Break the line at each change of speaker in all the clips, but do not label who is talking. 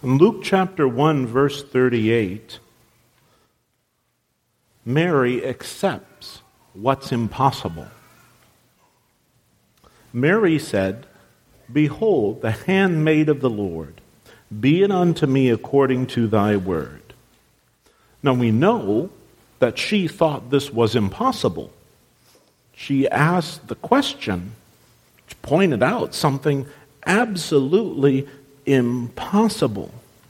In Luke chapter 1, verse 38, Mary accepts what's impossible. Mary said, "Behold, the handmaid of the Lord, be it unto me according to thy word." Now we know that she thought this was impossible. She asked the question, she pointed out something absolutely impossible.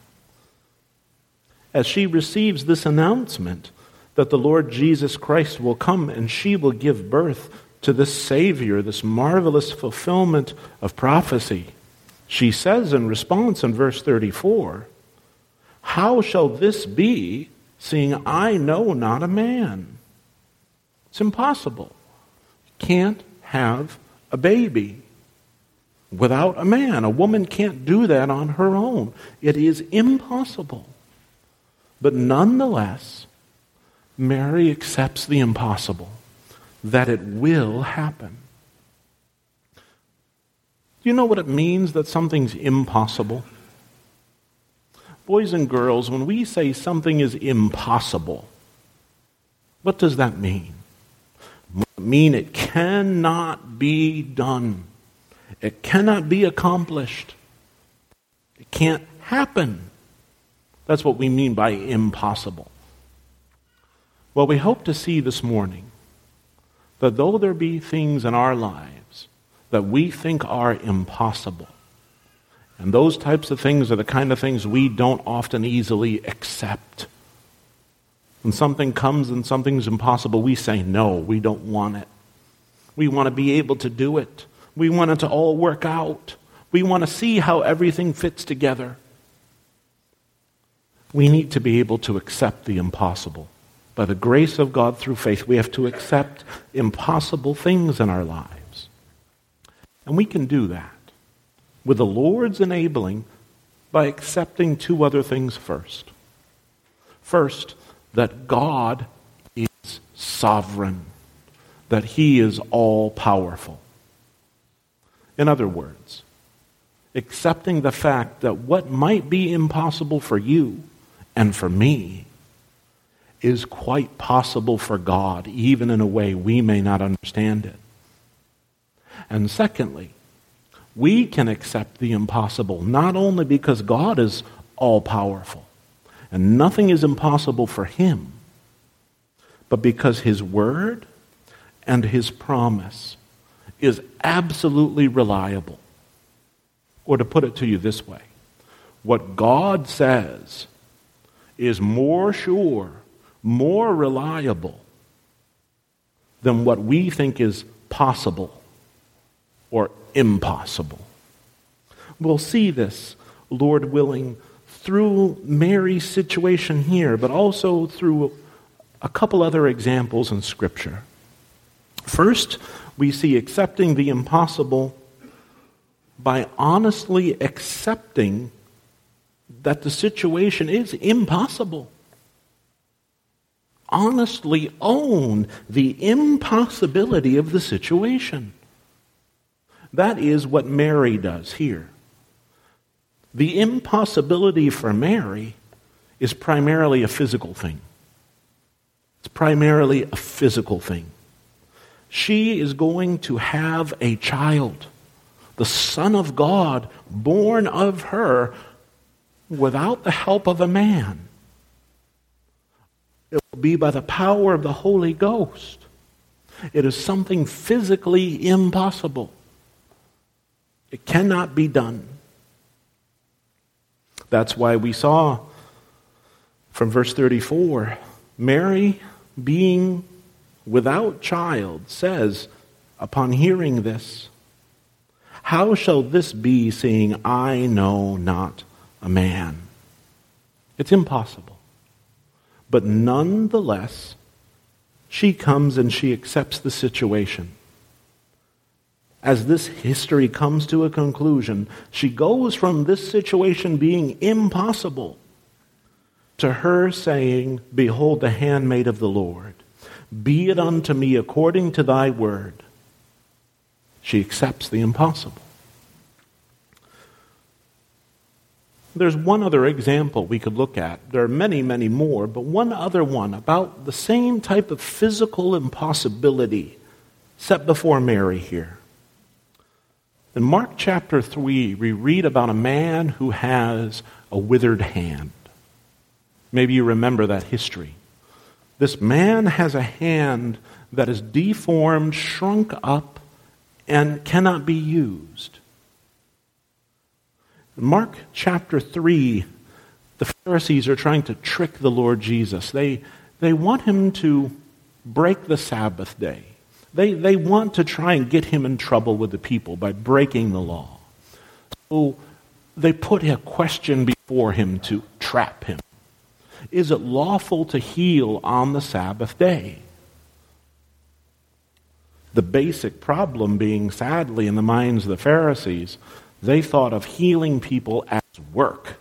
As she receives this announcement that the Lord Jesus Christ will come and she will give birth to this Savior, this marvelous fulfillment of prophecy, she says in response in verse 34, "How shall this be, seeing I know not a man?" It's impossible. You can't have a baby without a man. A woman can't do that on her own. It is impossible. But nonetheless, Mary accepts the impossible, that it will happen. Do you know what it means that something's impossible? Boys and girls, when we say something is impossible, what does that mean? It means it cannot be done. It cannot be accomplished. It can't happen. That's what we mean by impossible. Well, we hope to see this morning that though there be things in our lives that we think are impossible, and those types of things are the kind of things we don't often easily accept. When something comes and something's impossible, we say, no, we don't want it. We want to be able to do it. We want it to all work out. We want to see how everything fits together. We need to be able to accept the impossible. By the grace of God through faith, we have to accept impossible things in our lives. And we can do that with the Lord's enabling by accepting two other things first. First, that God is sovereign, that He is all-powerful. In other words, accepting the fact that what might be impossible for you and for me is quite possible for God, even in a way we may not understand it. And secondly, we can accept the impossible not only because God is all-powerful and nothing is impossible for Him, but because His word and His promise is absolutely reliable. Or to put it to you this way, what God says is more sure, more reliable than what we think is possible or impossible. We'll see this, Lord willing, through Mary's situation here, but also through a couple other examples in Scripture. First, we see accepting the impossible by honestly accepting that the situation is impossible. Honestly own the impossibility of the situation. That is what Mary does here. The impossibility for Mary is primarily a physical thing. It's primarily a physical thing. She is going to have a child, the Son of God, born of her without the help of a man. It will be by the power of the Holy Ghost. It is something physically impossible. It cannot be done. That's why we saw from verse 34, Mary, being without child, says, upon hearing this, "How shall this be, seeing I know not a man?" It's impossible. But nonetheless, she comes and she accepts the situation. As this history comes to a conclusion, she goes from this situation being impossible to her saying, "Behold, the handmaid of the Lord. Be it unto me according to thy word." She accepts the impossible. There's one other example we could look at. There are many, many more, but one other one about the same type of physical impossibility set before Mary here. In Mark chapter 3, we read about a man who has a withered hand. Maybe you remember that history. This man has a hand that is deformed, shrunk up, and cannot be used. In Mark chapter 3, the Pharisees are trying to trick the Lord Jesus. They want him to break the Sabbath day. They want to try and get him in trouble with the people by breaking the law. So they put a question before him to trap him. Is it lawful to heal on the Sabbath day? The basic problem being, sadly, in the minds of the Pharisees, they thought of healing people as work,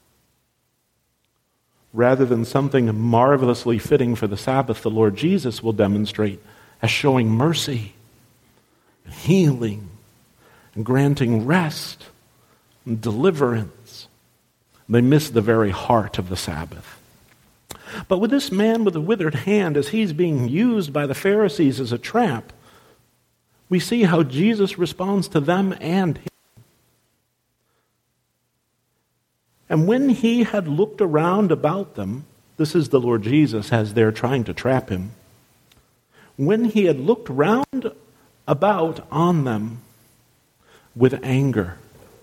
rather than something marvelously fitting for the Sabbath. The Lord Jesus will demonstrate as showing mercy, and healing, and granting rest, and deliverance. They miss the very heart of the Sabbath. But with this man with a withered hand, as he's being used by the Pharisees as a trap, we see how Jesus responds to them and him. And when he had looked around about them, this is the Lord Jesus as they're trying to trap him. When he had looked round about on them with anger.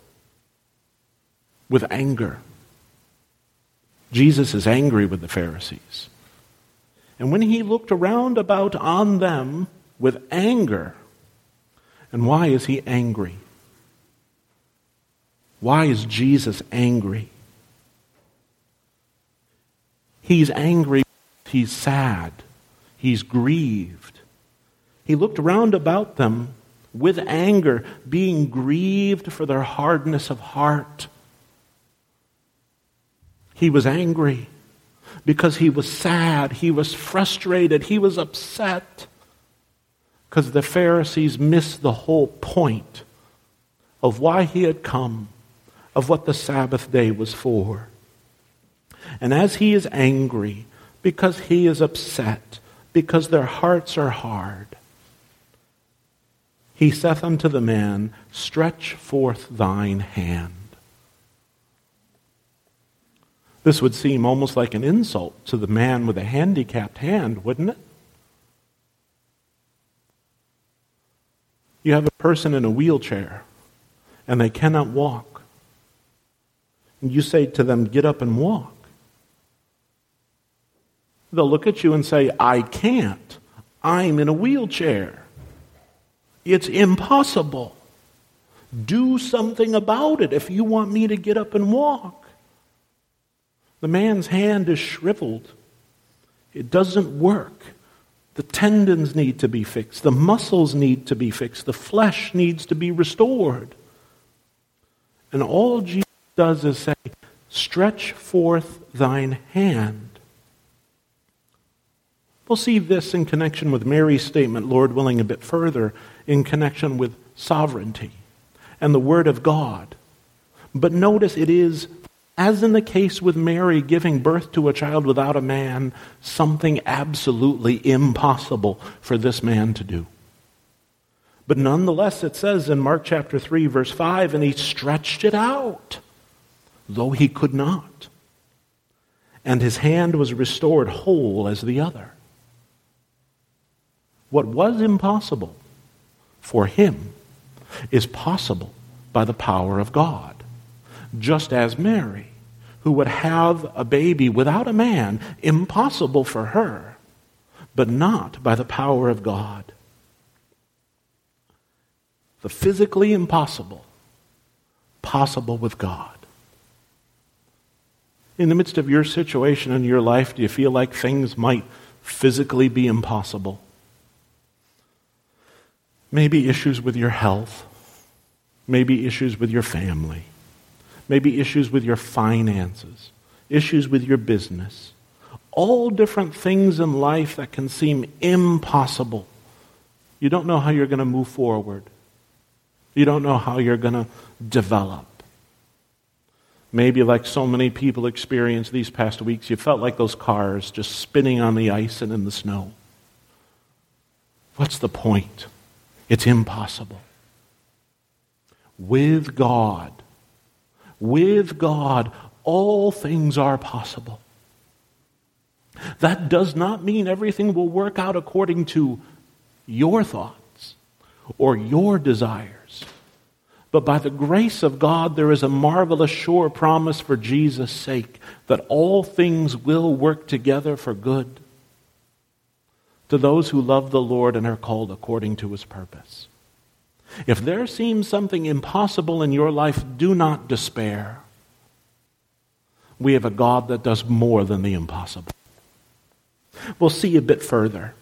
Jesus is angry with the Pharisees. And when he looked around about on them with anger, and why is he angry? Why is Jesus angry? He's angry, he's sad, he's grieved. He looked around about them with anger, being grieved for their hardness of heart. He was angry because he was sad, he was frustrated, he was upset because the Pharisees missed the whole point of why he had come, of what the Sabbath day was for. And as he is angry, because he is upset, because their hearts are hard, he saith unto the man, stretch forth thine hand. This would seem almost like an insult to the man with a handicapped hand, wouldn't it? You have a person in a wheelchair, and they cannot walk. And you say to them, get up and walk. They'll look at you and say, I can't. I'm in a wheelchair. It's impossible. Do something about it if you want me to get up and walk. The man's hand is shriveled. It doesn't work. The tendons need to be fixed. The muscles need to be fixed. The flesh needs to be restored. And all Jesus does is say, stretch forth thine hand. We'll see this in connection with Mary's statement, Lord willing, a bit further, in connection with sovereignty and the Word of God. But notice it is, as in the case with Mary giving birth to a child without a man, something absolutely impossible for this man to do. But nonetheless, it says in Mark chapter 3, verse 5, and he stretched it out, though he could not. And his hand was restored whole as the other. What was impossible for him is possible by the power of God. Just as Mary, who would have a baby without a man, impossible for her, but not by the power of God. The physically impossible, possible with God. In the midst of your situation in your life, do you feel like things might physically be impossible? Maybe issues with your health, maybe issues with your family, maybe issues with your finances, issues with your business. All different things in life that can seem impossible. You don't know how you're going to move forward. You don't know how you're going to develop. Maybe like so many people experienced these past weeks, you felt like those cars just spinning on the ice and in the snow. What's the point? It's impossible. With God, all things are possible. That does not mean everything will work out according to your thoughts or your desires. But by the grace of God, there is a marvelous sure promise for Jesus' sake that all things will work together for good to those who love the Lord and are called according to his purpose. If there seems something impossible in your life, do not despair. We have a God that does more than the impossible. We'll see a bit further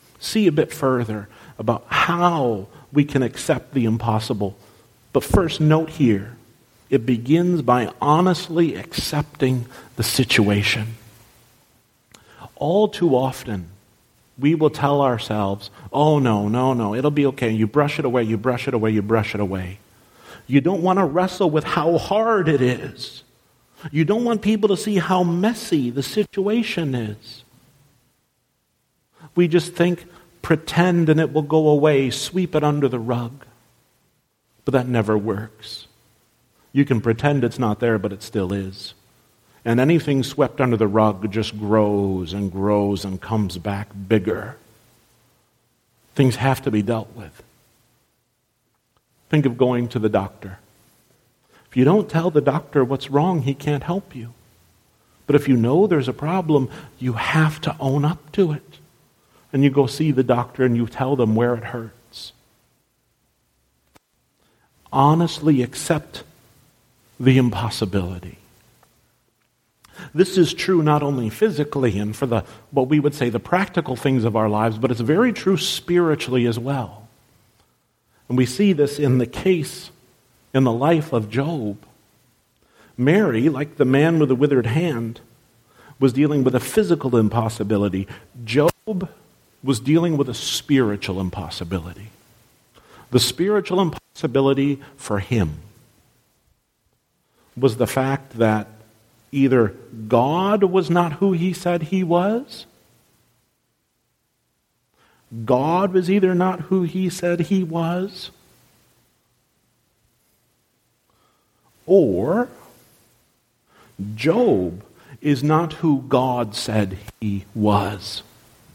about how we can accept the impossible. But first, note here, it begins by honestly accepting the situation. All too often, we will tell ourselves, oh, no, it'll be okay. You brush it away. You don't want to wrestle with how hard it is. You don't want people to see how messy the situation is. We just think, pretend and it will go away, sweep it under the rug. But that never works. You can pretend it's not there, but it still is. And anything swept under the rug just grows and comes back bigger. Things have to be dealt with. Think of going to the doctor. If you don't tell the doctor what's wrong, he can't help you. But if you know there's a problem, you have to own up to it. And you go see the doctor and you tell them where it hurts. Honestly accept the impossibility. This is true not only physically and for what we would say the practical things of our lives, but it's very true spiritually as well. And we see this in the case in the life of Job. Mary, like the man with the withered hand, was dealing with a physical impossibility. Job was dealing with a spiritual impossibility. The spiritual impossibility for him was the fact that either God was not who he said he was, God was either not who he said he was, or Job is not who God said he was.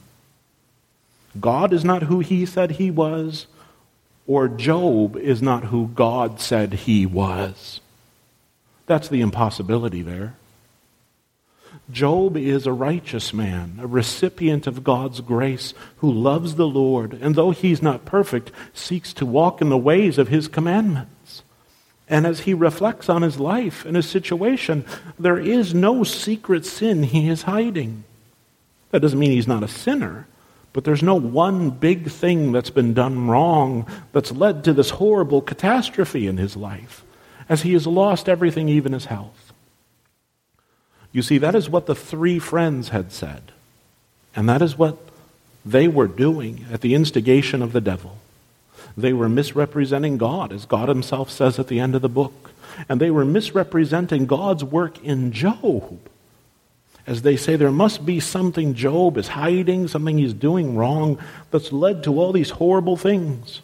God is not who he said he was, or Job is not who God said he was. That's the impossibility there. Job is a righteous man, a recipient of God's grace, who loves the Lord, and though he's not perfect, seeks to walk in the ways of his commandments. And as he reflects on his life and his situation, there is no secret sin he is hiding. That doesn't mean he's not a sinner, but there's no one big thing that's been done wrong that's led to this horrible catastrophe in his life, as he has lost everything, even his health. You see, that is what the three friends had said, and that is what they were doing at the instigation of the devil. They were misrepresenting God, as God himself says at the end of the book, and they were misrepresenting God's work in Job. As they say, there must be something Job is hiding, something he's doing wrong that's led to all these horrible things.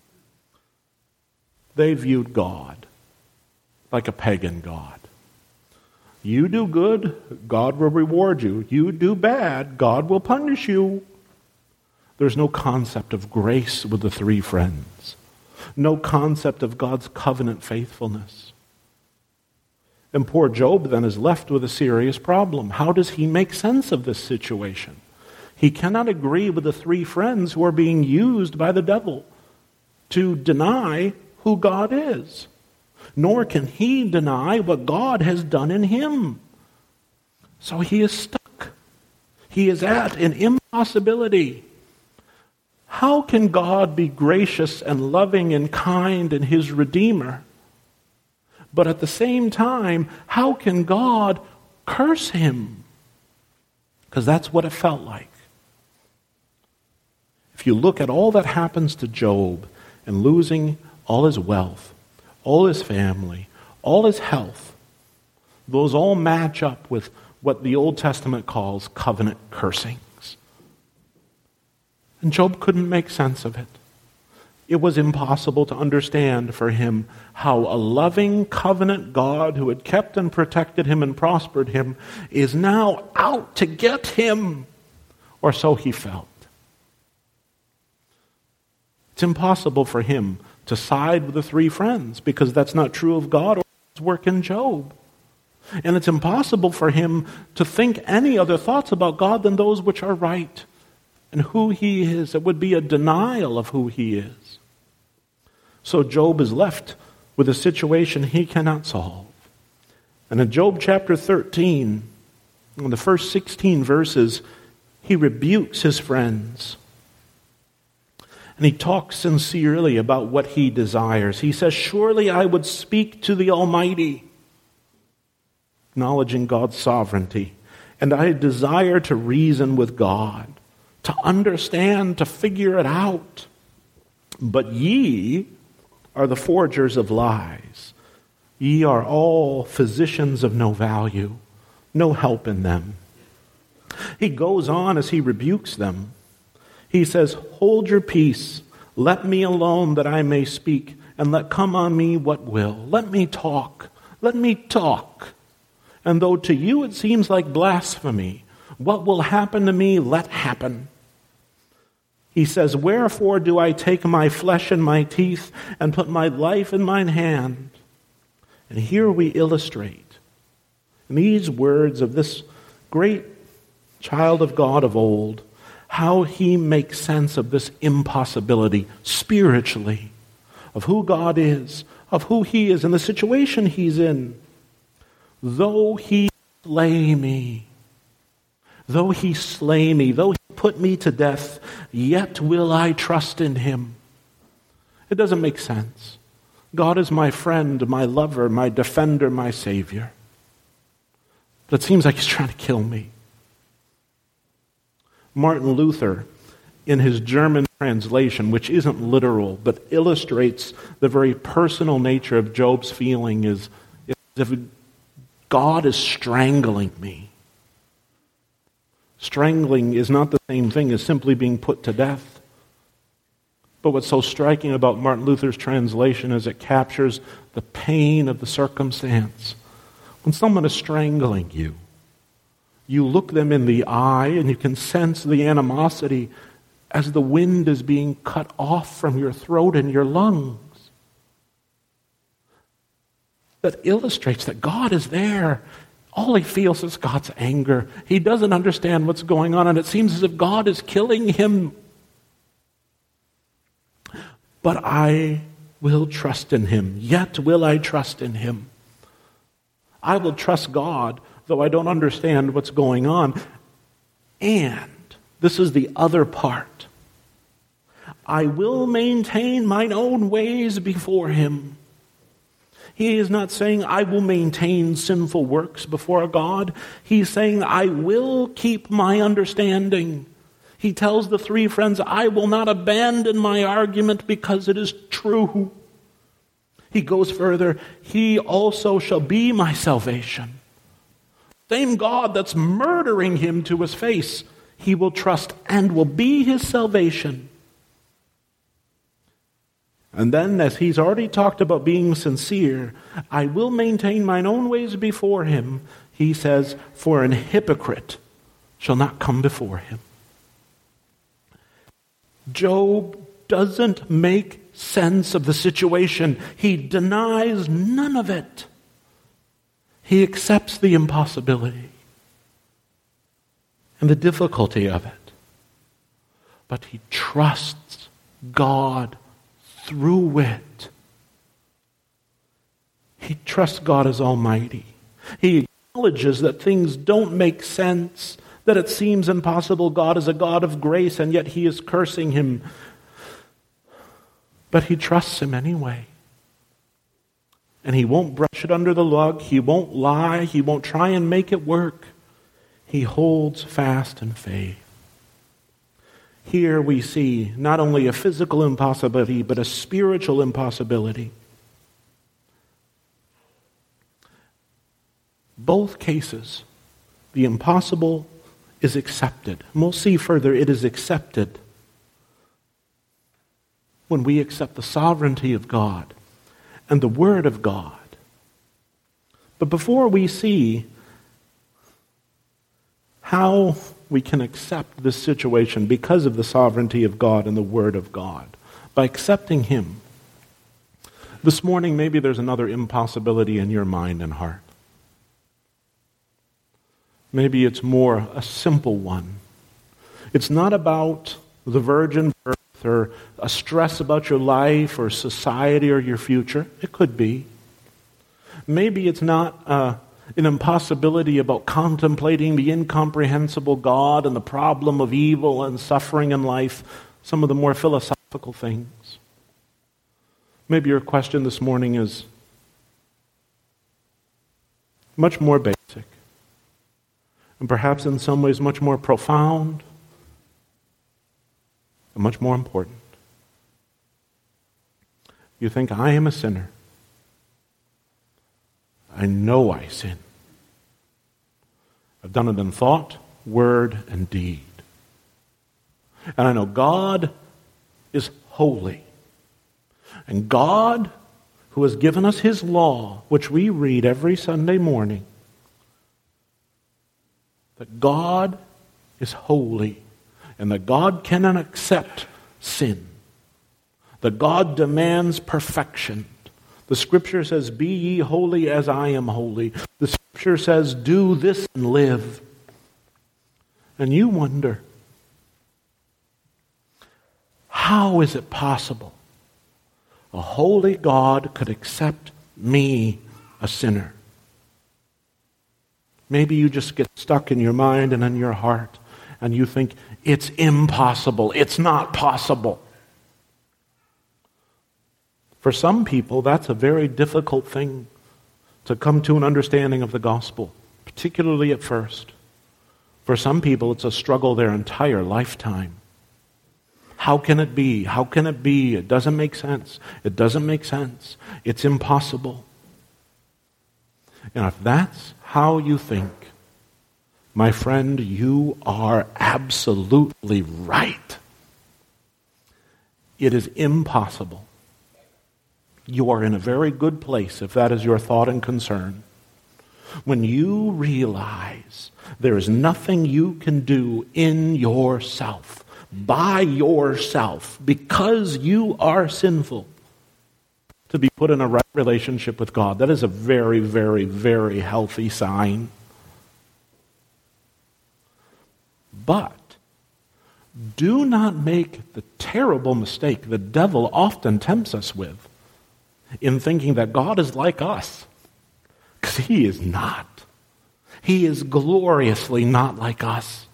They viewed God like a pagan god. You do good, God will reward you. You do bad, God will punish you. There's no concept of grace with the three friends. No concept of God's covenant faithfulness. And poor Job then is left with a serious problem. How does he make sense of this situation? He cannot agree with the three friends who are being used by the devil to deny who God is. Nor can he deny what God has done in him. So he is stuck. He is at an impossibility. How can God be gracious and loving and kind and his Redeemer? But at the same time, how can God curse him? Because that's what it felt like. If you look at all that happens to Job and losing all his wealth, all his family, all his health, Those all match up with what the Old Testament calls covenant cursings. And Job couldn't make sense of it. It was impossible to understand for him how a loving covenant God who had kept and protected him and prospered him is now out to get him, or so he felt. It's impossible for him to side with the three friends because that's not true of God or his work in Job. And it's impossible for him to think any other thoughts about God than those which are right and who he is. It would be a denial of who he is. So Job is left with a situation he cannot solve. And in Job chapter 13, in the first 16 verses, he rebukes his friends. And he talks sincerely about what he desires. He says, "Surely I would speak to the Almighty," acknowledging God's sovereignty. "And I desire to reason with God, to understand, to figure it out. But ye are the forgers of lies. Ye are all physicians of no value, no help in them." He goes on as he rebukes them. He says, "Hold your peace, let me alone that I may speak, and let come on me what will. Let me talk, let me talk. And though to you it seems like blasphemy, what will happen to me, let happen." He says, "Wherefore do I take my flesh in my teeth and put my life in mine hand?" And here we illustrate in these words of this great child of God of old how he makes sense of this impossibility spiritually, of who God is, of who he is, and the situation he's in. "Though he slay me, though he slay me, though he put me to death, yet will I trust in him." It doesn't make sense. God is my friend, my lover, my defender, my Savior. But it seems like he's trying to kill me. Martin Luther, in his German translation, which isn't literal, but illustrates the very personal nature of Job's feeling, is as if God is strangling me. Strangling is not the same thing as simply being put to death. But what's so striking about Martin Luther's translation is it captures the pain of the circumstance. When someone is strangling you, you look them in the eye and you can sense the animosity as the wind is being cut off from your throat and your lungs. That illustrates that God is there. All he feels is God's anger. He doesn't understand what's going on, and it seems as if God is killing him. But I will trust in him. Yet will I trust in him. I will trust God, though I don't understand what's going on. And this is the other part. I will maintain mine own ways before him. He is not saying, I will maintain sinful works before God. He's saying, I will keep my understanding. He tells the three friends, I will not abandon my argument because it is true. He goes further, he also shall be my salvation. Same God that's murdering him to his face, he will trust and will be his salvation. And then, as he's already talked about being sincere, I will maintain mine own ways before him. He says, for an hypocrite shall not come before him. Job doesn't make sense of the situation. He denies none of it. He accepts the impossibility and the difficulty of it. But he trusts God through it. He trusts God as Almighty. He acknowledges that things don't make sense, that it seems impossible. God is a God of grace, and yet he is cursing him. But he trusts him anyway. And he won't brush it under the rug. He won't lie. He won't try and make it work. He holds fast in faith. Here we see not only a physical impossibility, but a spiritual impossibility. both cases, the impossible is accepted. And we'll see further, it is accepted when we accept the sovereignty of God and the Word of God. But before we see how we can accept this situation because of the sovereignty of God and the Word of God, by accepting Him, this morning maybe there's another impossibility in your mind and heart. Maybe it's more a simple one. It's not about the virgin birth or a stress about your life or society or your future. It could be. Maybe it's not an impossibility about contemplating the incomprehensible God and the problem of evil and suffering in life, some of the more philosophical things. Maybe your question this morning is much more basic, and perhaps in some ways much more profound and much more important. You think, I am a sinner. I know I sin. I've done it in thought, word, and deed. And I know God is holy. And God, who has given us His law, which we read every Sunday morning, that God is holy and that God cannot accept sin. That God demands perfection. The Scripture says, be ye holy as I am holy. The Scripture says, do this and live. And you wonder, how is it possible a holy God could accept me, a sinner? Maybe you just get stuck in your mind and in your heart, and you think, it's impossible. It's not possible. For some people, that's a very difficult thing to come to an understanding of the gospel, particularly at first. For some people, it's a struggle their entire lifetime. How can it be? How can it be? It doesn't make sense. It doesn't make sense. It's impossible. And if that's how you think, my friend, you are absolutely right. It is impossible. You are in a very good place if that is your thought and concern. When you realize there is nothing you can do in yourself, by yourself, because you are sinful, to be put in a right relationship with God, that is a very, very, very healthy sign. But do not make the terrible mistake the devil often tempts us with in thinking that God is like us. Because He is not. He is gloriously not like us.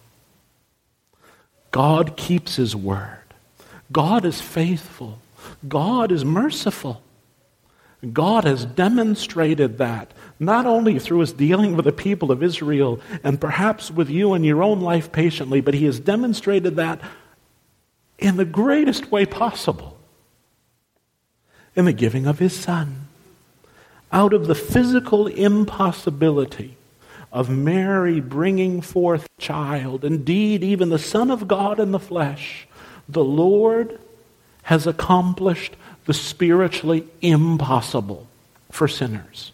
God keeps His word. God is faithful. God is merciful. God has demonstrated that, not only through His dealing with the people of Israel and perhaps with you in your own life patiently, but He has demonstrated that in the greatest way possible, in the giving of His Son. Out of the physical impossibility of Mary bringing forth a child, indeed even the Son of God in the flesh, the Lord has accomplished the spiritually impossible for sinners.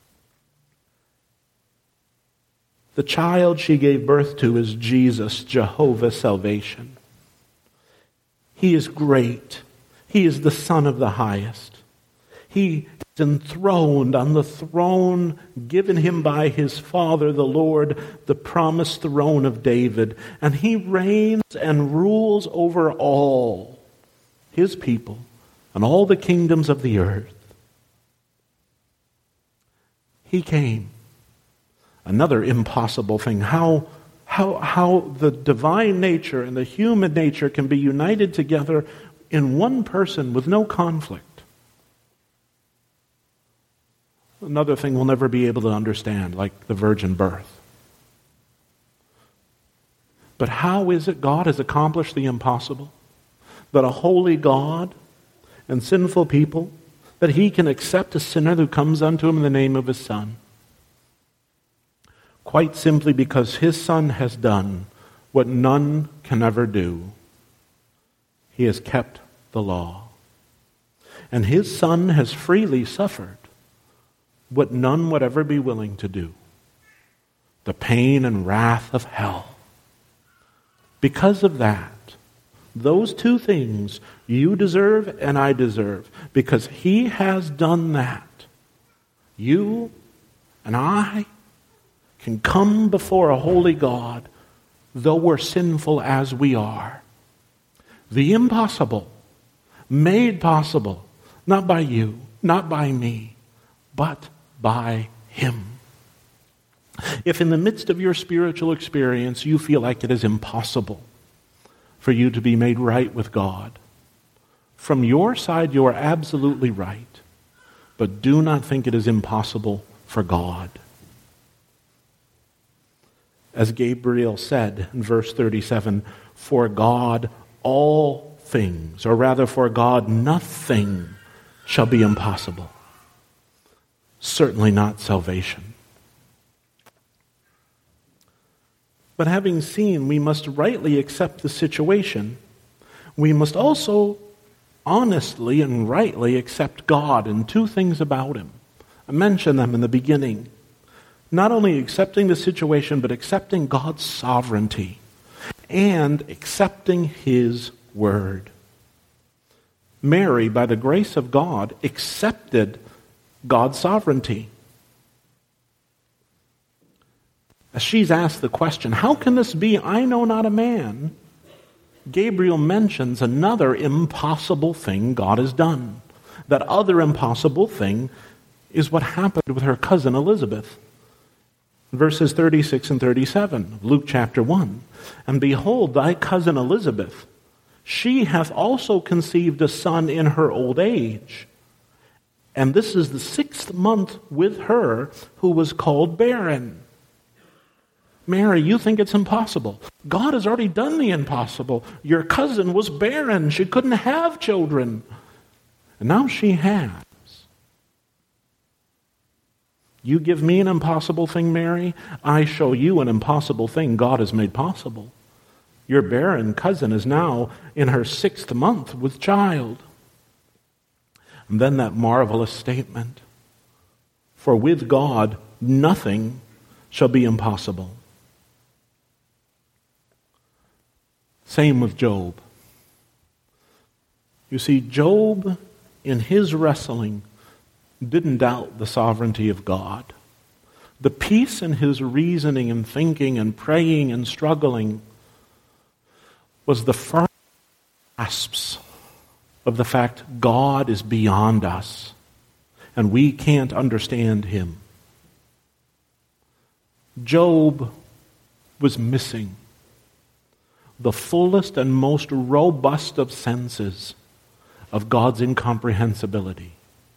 The child she gave birth to is Jesus, Jehovah's salvation. He is great. He is the Son of the highest. He is enthroned on the throne given Him by His Father, the Lord, the promised throne of David. And He reigns and rules over all His people and all the kingdoms of the earth. He came. Another impossible thing. How the divine nature and the human nature can be united together in one person with no conflict. Another thing we'll never be able to understand, like the virgin birth. But how is it God has accomplished the impossible? That a holy God and sinful people, that He can accept a sinner who comes unto Him in the name of His Son. quite simply because his Son has done what none can ever do. He has kept the law. And his Son has freely suffered what none would ever be willing to do: the pain and wrath of hell. Because of that, those two things you deserve and I deserve, because he has done that, you and I can come before a holy God, though we're sinful as we are. The impossible made possible, not by you, not by me, but by him. If in the midst of your spiritual experience you feel like it is impossible for you to be made right with God, from your side you are absolutely right. But do not think it is impossible for God. As Gabriel said in verse 37, for God all things, or rather for God nothing shall be impossible. Certainly not salvation. But having seen we must rightly accept the situation, we must also honestly and rightly accept God and two things about him. I mentioned them in the beginning. Not only accepting the situation, but accepting God's sovereignty and accepting his word. Mary, by the grace of God, accepted God's sovereignty. As she's asked the question, how can this be? I know not a man. Gabriel mentions another impossible thing God has done. That other impossible thing is what happened with her cousin Elizabeth. Verses 36 and 37 of Luke chapter 1. And behold, thy cousin Elizabeth, she hath also conceived a son in her old age. And this is the 6th month with her who was called barren. Mary, you think it's impossible. God has already done the impossible. Your cousin was barren. She couldn't have children. And now she has. You give me an impossible thing, Mary, I show you an impossible thing God has made possible. Your barren cousin is now in her 6th month with child. And then that marvelous statement, for with God nothing shall be impossible. Same with Job. You see, Job, in his wrestling, didn't doubt the sovereignty of God. The peace in his reasoning and thinking and praying and struggling was the firm grasps of the fact God is beyond us and we can't understand him. Job was missing the fullest and most robust of senses of God's incomprehensibility.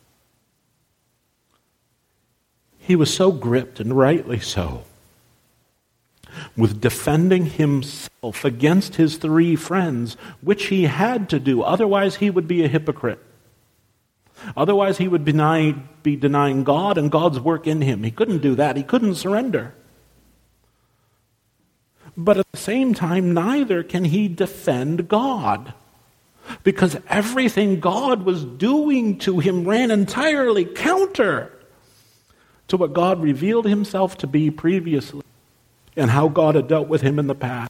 He was so gripped, and rightly so, with defending himself against his 3 friends, which he had to do. Otherwise, he would be a hypocrite. Otherwise, he would be denying God and God's work in him. He couldn't do that. He couldn't surrender. But at the same time, neither can he defend God. Because everything God was doing to him ran entirely counter to what God revealed himself to be previously and how God had dealt with him in the past.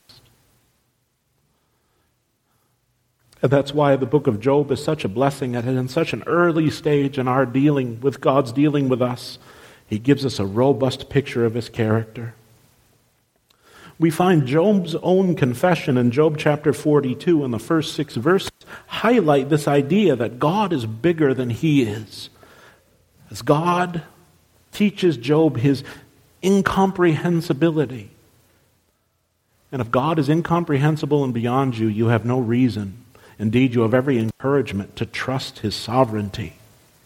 And that's why the book of Job is such a blessing, and in such an early stage in our dealing with God's dealing with us, he gives us a robust picture of his character. We find Job's own confession in Job chapter 42 in the first 6 verses highlight this idea that God is bigger than he is. As God teaches Job his incomprehensibility. And if God is incomprehensible and beyond you, you have no reason. Indeed, you have every encouragement to trust his sovereignty.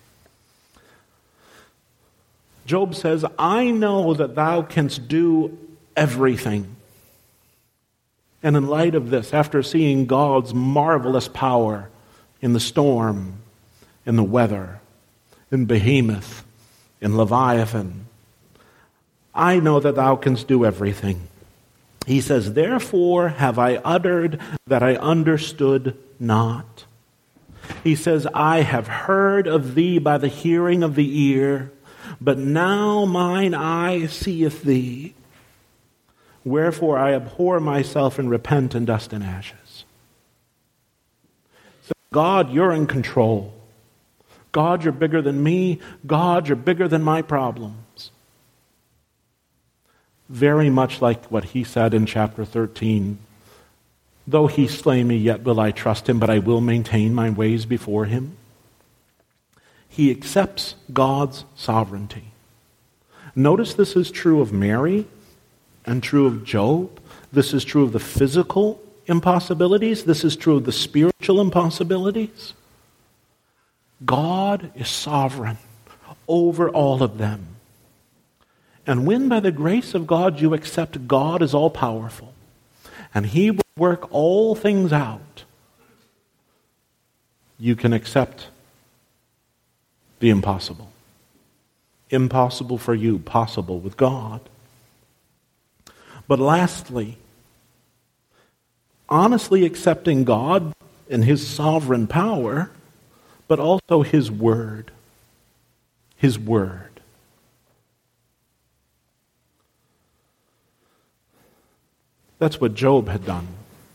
Job says, I know that thou canst do everything. And in light of this, after seeing God's marvelous power in the storm, in the weather, in Behemoth, in Leviathan, I know that thou canst do everything. He says, therefore have I uttered that I understood not. He says, I have heard of thee by the hearing of the ear, but now mine eye seeth thee. Wherefore I abhor myself and repent in dust and ashes. So God, you're in control. God, you're bigger than me. God, you're bigger than my problems. Very much like what he said in chapter 13. Though he slay me, yet will I trust him, but I will maintain my ways before him. He accepts God's sovereignty. Notice this is true of Mary and true of Job. This is true of the physical impossibilities. This is true of the spiritual impossibilities. God is sovereign over all of them. And when by the grace of God you accept God as all-powerful, and he will work all things out, you can accept the impossible. Impossible for you, possible with God. But lastly, honestly accepting God and his sovereign power, but also his word. His word. That's what Job had done.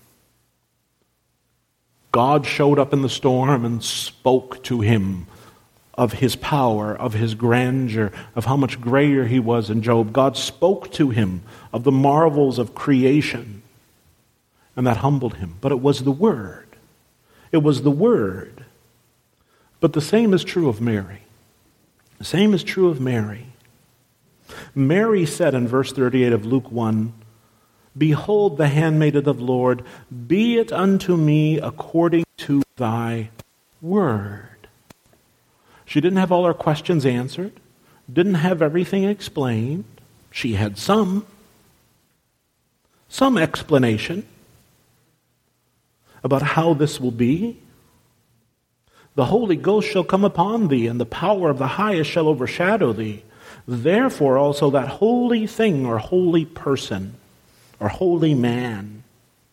God showed up in the storm and spoke to him of his power, of his grandeur, of how much greater he was in Job. God spoke to him of the marvels of creation, and that humbled him. But it was the Word. It was the Word. But the same is true of Mary. The same is true of Mary. Mary said in verse 38 of Luke 1, behold the handmaid of the Lord, be it unto me according to thy word. She didn't have all her questions answered, didn't have everything explained. She had some explanation about how this will be. The Holy Ghost shall come upon thee, and the power of the highest shall overshadow thee. Therefore also that holy thing or holy person or holy man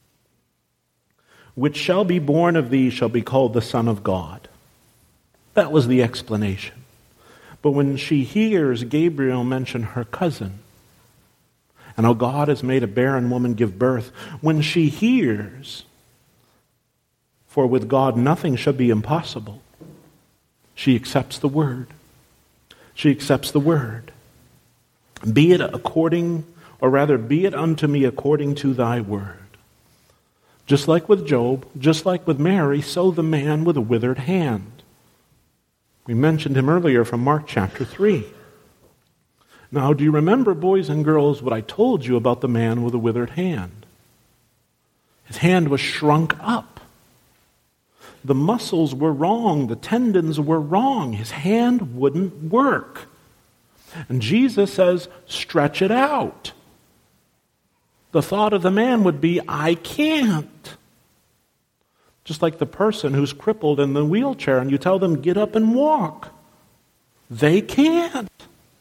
which shall be born of thee shall be called the Son of God. That was the explanation. But when she hears Gabriel mention her cousin, and how God has made a barren woman give birth, when she hears, for with God nothing shall be impossible, she accepts the word. She accepts the word. Be it according, or rather, be it unto me according to thy word. Just like with Job, just like with Mary, so the man with a withered hand. We mentioned him earlier from Mark chapter 3. Now, do you remember, boys and girls, what I told you about the man with a withered hand? His hand was shrunk up. The muscles were wrong. The tendons were wrong. His hand wouldn't work. And Jesus says, stretch it out. The thought of the man would be, I can't. Just like the person who's crippled in the wheelchair and you tell them, get up and walk. They can't.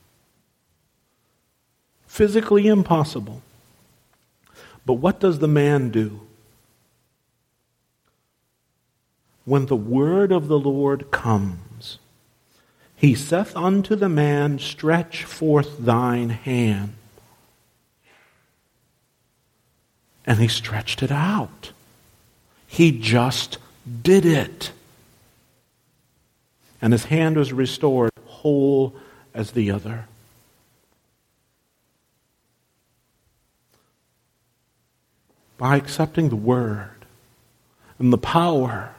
Physically impossible. But what does the man do? When the word of the Lord comes, he saith unto the man, stretch forth thine hand. And he stretched it out. He just did it. And his hand was restored whole as the other. By accepting the word and the power,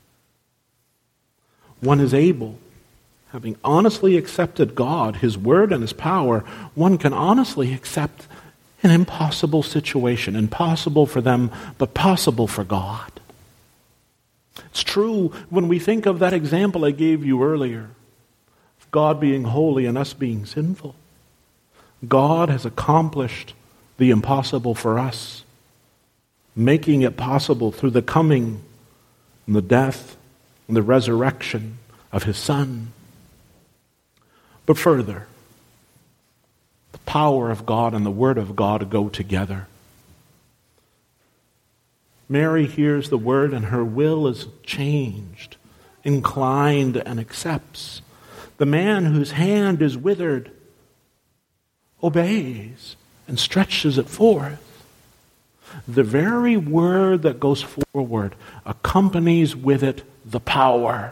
one is able, having honestly accepted God, his word and his power, one can honestly accept an impossible situation. Impossible for them, but possible for God. It's true when we think of that example I gave you earlier, of God being holy and us being sinful. God has accomplished the impossible for us, making it possible through the coming and the death and the resurrection of his Son. But further, the power of God and the Word of God go together. Mary hears the word and her will is changed, inclined, and accepts. The man whose hand is withered obeys and stretches it forth. The very word that goes forward accompanies with it the power.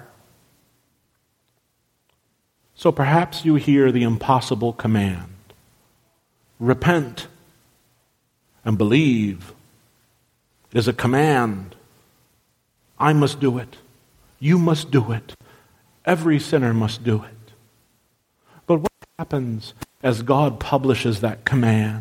So perhaps you hear the impossible command. Repent and believe. It is a command. I must do it. You must do it. Every sinner must do it. But what happens as God publishes that command?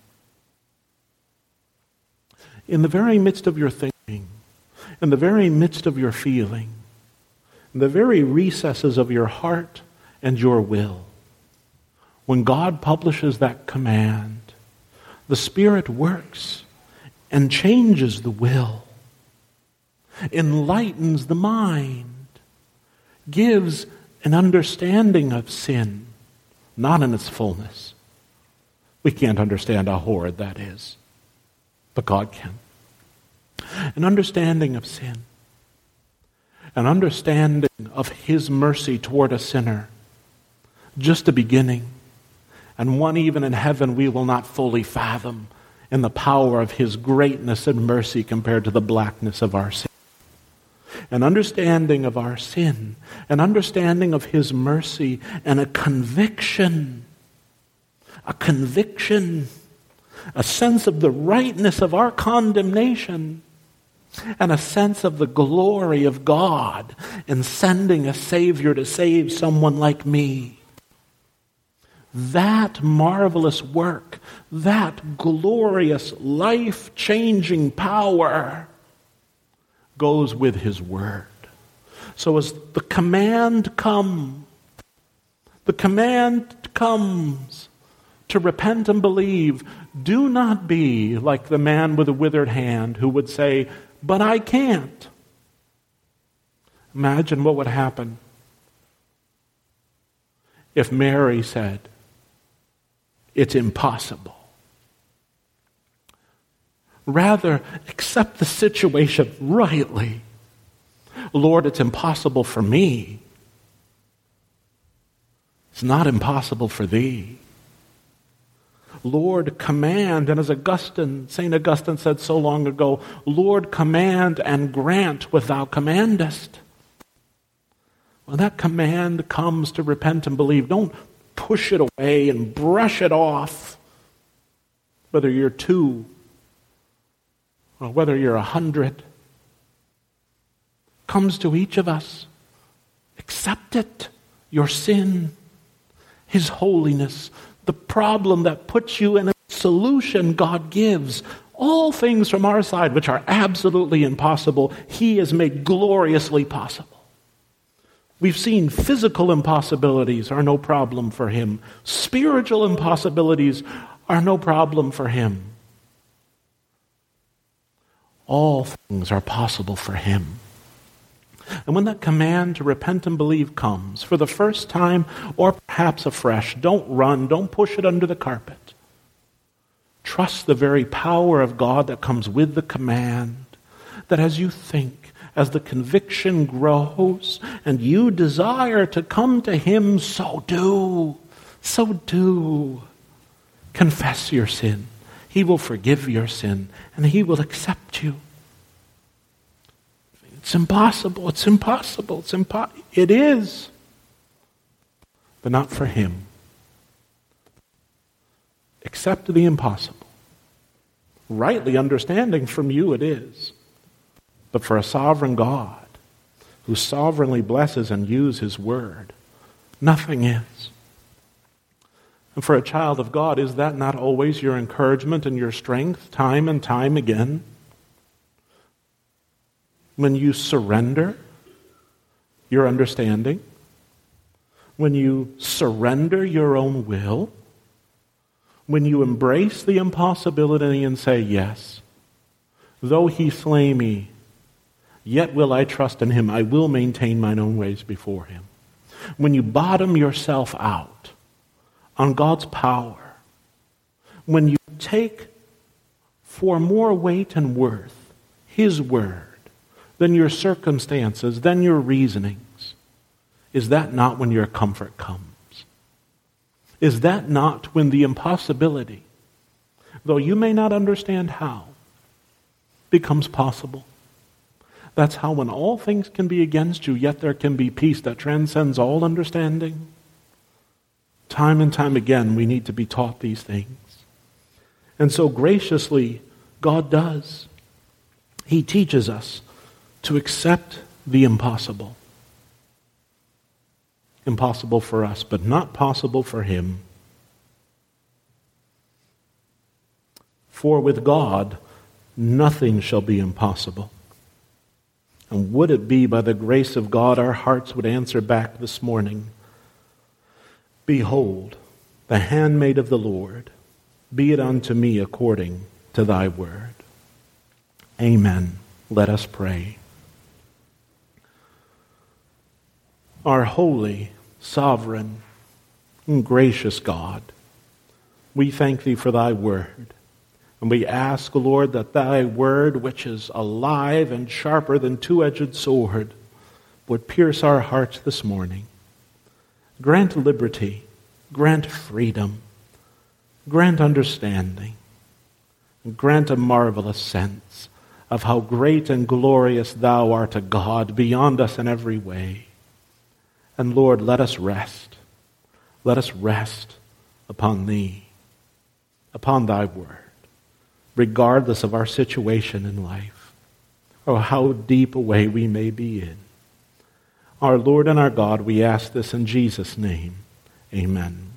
In the very midst of your thinking, in the very midst of your feeling, in the very recesses of your heart and your will, when God publishes that command, the Spirit works and changes the will, enlightens the mind, gives an understanding of sin, not in its fullness. We can't understand how horrid that is, but God can. An understanding of sin, an understanding of His mercy toward a sinner, just a beginning, and one even in heaven we will not fully fathom, in the power of His greatness and mercy compared to the blackness of our sin. An understanding of our sin, an understanding of His mercy, and a conviction, a sense of the rightness of our condemnation, and a sense of the glory of God in sending a Savior to save someone like me. That marvelous work, that glorious, life-changing power goes with His Word. So as the command comes to repent and believe, do not be like the man with a withered hand who would say, but I can't. Imagine what would happen if Mary said, it's impossible. Rather, accept the situation rightly. Lord, it's impossible for me. It's not impossible for thee. Lord, command, and as St. Augustine said so long ago, Lord, command and grant what thou commandest. When that command comes to repent and believe, don't push it away and brush it off. Whether you're 2 or whether you're 100, comes to each of us. Accept it. Your sin, His holiness, the problem that puts you in a solution God gives. All things from our side which are absolutely impossible, He has made gloriously possible. We've seen physical impossibilities are no problem for Him. Spiritual impossibilities are no problem for Him. All things are possible for Him. And when that command to repent and believe comes, for the first time or perhaps afresh, don't run, don't push it under the carpet. Trust the very power of God that comes with the command, that as you think, as the conviction grows, and you desire to come to Him, so do. Confess your sin. He will forgive your sin, and He will accept you. It's impossible. It is. But not for Him. Accept the impossible. Rightly understanding from you it is. But for a sovereign God, who sovereignly blesses and uses His word, nothing is. And for a child of God, is that not always your encouragement and your strength, time and time again? When you surrender your understanding, when you surrender your own will, when you embrace the impossibility and say, yes, though He slay me, yet will I trust in Him. I will maintain mine own ways before Him. When you bottom yourself out on God's power, when you take for more weight and worth His word than your circumstances, than your reasonings, is that not when your comfort comes? Is that not when the impossibility, though you may not understand how, becomes possible? That's how when all things can be against you, yet there can be peace that transcends all understanding. Time and time again, we need to be taught these things. And so graciously, God does. He teaches us to accept the impossible. Impossible for us, but not possible for Him. For with God, nothing shall be impossible. And would it be by the grace of God our hearts would answer back this morning, Behold, the handmaid of the Lord, be it unto me according to thy word. Amen. Let us pray. Our holy, sovereign, and gracious God, we thank thee for thy word. And we ask, Lord, that thy word, which is alive and sharper than two-edged sword, would pierce our hearts this morning. Grant liberty, grant freedom, grant understanding, and grant a marvelous sense of how great and glorious thou art a God beyond us in every way. And Lord, let us rest. Let us rest upon thee, upon thy word, regardless of our situation in life, or how deep a way we may be in. Our Lord and our God, we ask this in Jesus' name. Amen.